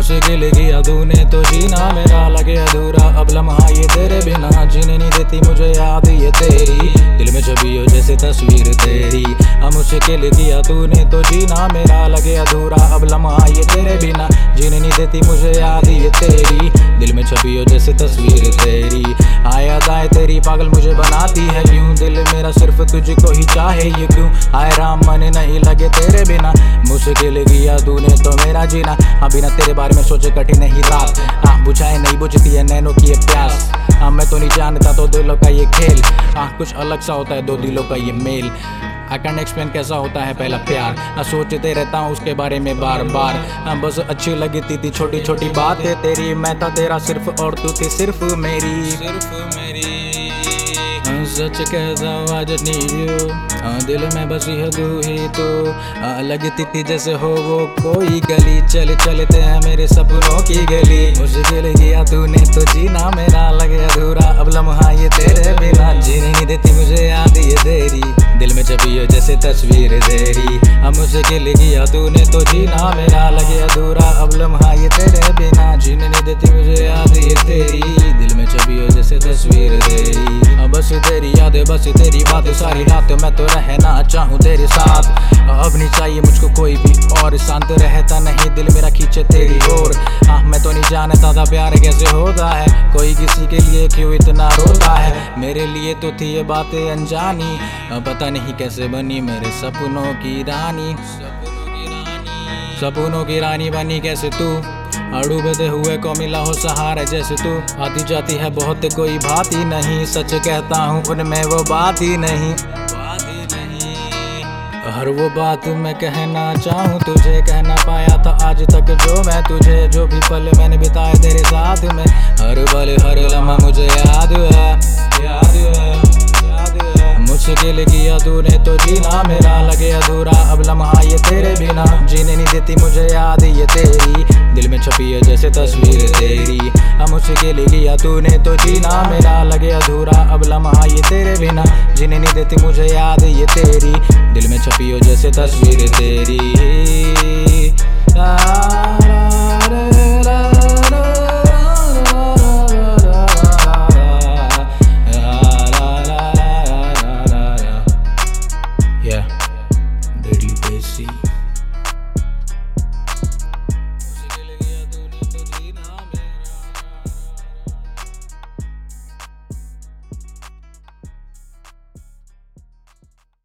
मुश्किल किया तूने तो जीना मेरा लगे अधूरा। अब लम्हा ये तेरे बिना जीने नहीं देती मुझे याद ये तेरी, दिल में छवि हो जैसे तस्वीर तेरी। मुश्किल किया तूने तो जीना मेरा लगे अधूरा। अब लम्हा ये तेरे बिना जीने नहीं देती मुझे याद ये तेरी, दिल में छवि हो जैसे तस्वीर तेरी। आया दाए तेरी पागल मुझे बनाती है क्यों, दिल मेरा सिर्फ तुझको ही चाहे ये क्यों। आए राम मन नहीं लगे तेरे बिना, मुश्किल किया तूने तो मेरा जीना। बिना तेरे बारे में सोचे कठिन नहीं रात, बुझाए नहीं बुझती है नैनों की ये प्यास। मैं तो नहीं जानता तो दिलों का ये खेल, कुछ अलग सा होता है दो दिलों का ये मेल। आई कैन एक्सप्लेन कैसा होता है पहला प्यार, सोचते रहता हूँ उसके बारे में बार बार। बस अच्छी लगती थी छोटी छोटी बातें तेरी, मैं था तेरा सिर्फ और तू थी सिर्फ मेरी। सच कहता हूँ आज नीड यू, दिल में बसी है तू ही तो। लगती थी जैसे हो वो कोई गली, चल चलते हैं मेरे सपनों की गली। मुश्किल किया तूने तो जीना मेरा लगे अधूरा। अब लम्हा ये तेरे बिना जीने नहीं देती मुझे याद ये तेरी, दिल में छपी हो जैसे तस्वीर तेरी। मुश्किल किया तूने तो जीना मेरा लगे अधूरा। अब लम्हा ये तेरे बिना जीने नहीं देती मुझे याद ये तेरी, दिल में छपी हो जैसे तस्वीर तेरी। बस तेरी यादें बस तेरी बातें सारी रातें, मैं तो रहना चाहूँ तेरे साथ। अब नहीं चाहिए मुझको कोई भी और, शांत रहता नहीं दिल मेरा खींचे तेरी ओर। मैं तो नहीं जानता था प्यार कैसे होता है, कोई किसी के लिए क्यों इतना रोता है। मेरे लिए तो थी ये बातें अनजानी, पता नहीं कैसे बनी मेरे सपनों की रानी। सपनों की रानी बनी कैसे तू, डूबते हुए को मिला हो सहारा जैसे तू। आती जाती है बहुत कोई बात ही नहीं, सच कहता हूँ उनमें वो बात ही नहीं। हर वो बात मैं कहना चाहूँ तुझे, कहना पाया था आज तक जो मैं तुझे। जो भी पल मैंने बिताए तेरे साथ में, हर पल हर लम्हा मुझे याद है। मुश्किल किया तूने तो जीना मेरा लगे अधूरा। अब लम्हा ये तेरे बिना जीने नहीं देती मुझे याद ये तेरी, दिल में छपी है जैसे तस्वीर तेरी। मुश्किल किया तूने तो जीना मेरा लगे अधूरा। अब लम्हा ये तेरे बिना जीने नहीं देती मुझे याद ये तेरी, दिल में छपी हो जैसे तस्वीर तेरी। Yeah, Deadly Desi.